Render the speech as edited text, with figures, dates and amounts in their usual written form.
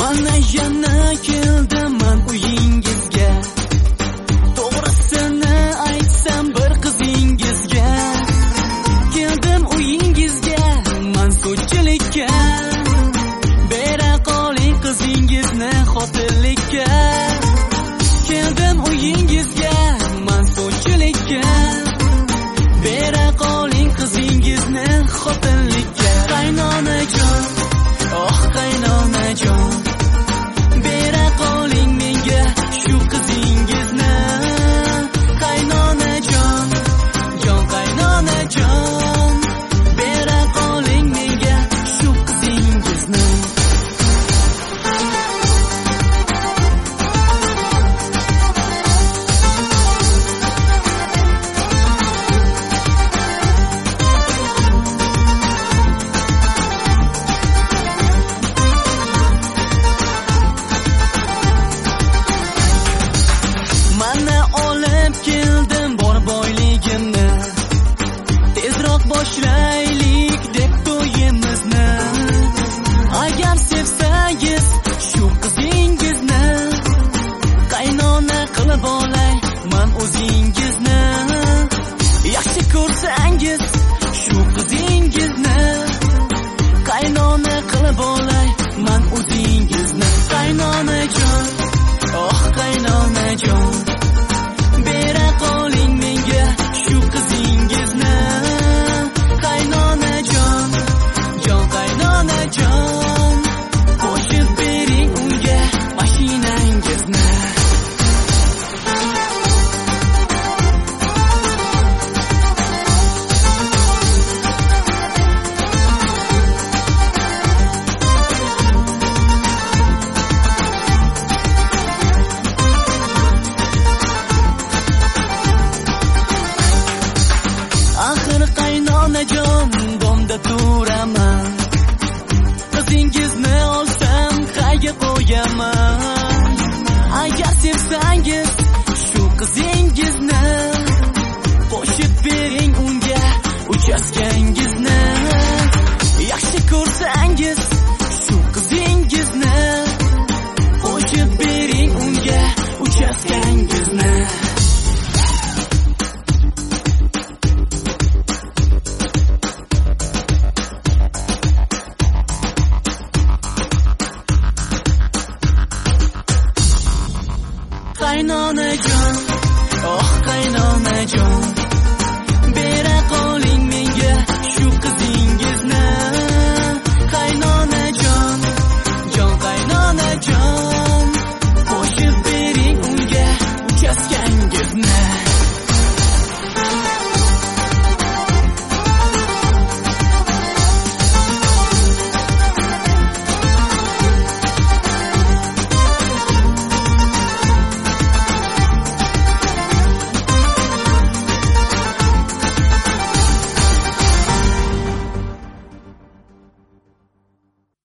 Mana yana keldiman uyingizga, to'g'risini aytsam bir qizingizga. Keldim uyingizga mansubchilikka, bera qoling qizingizni xotinlikka. Keldim uyingizga mansubchilikka, bera qoling qizingizni xotinlikka. Qaynonajon, oh qaynonajon, bera qoling menga shu qizingizni. Qaynonajon, jon qaynonajon, bera qoling menga shu qizingizni. Mana olib keldim bor boyligimni, tezroq boshlaylik deb to'yimizni. Agar sevsangiz shu qizingizni, qaynona qilib olay man o'zingizni. Yaxshi ko'rsangiz shu qizingizni, qaynona qilib olay man o'zingizni. Qaynonajon, oh qaynonajon, bera qoling menga shu qizingizni. Qaynonajon, jon qaynonajon, qo'shib bering unga mashinangizni. Axir qaynonajon bomda turaman, qizingizni olsam qayga qo'yaman. Agar sevsangiz shu qizingizni,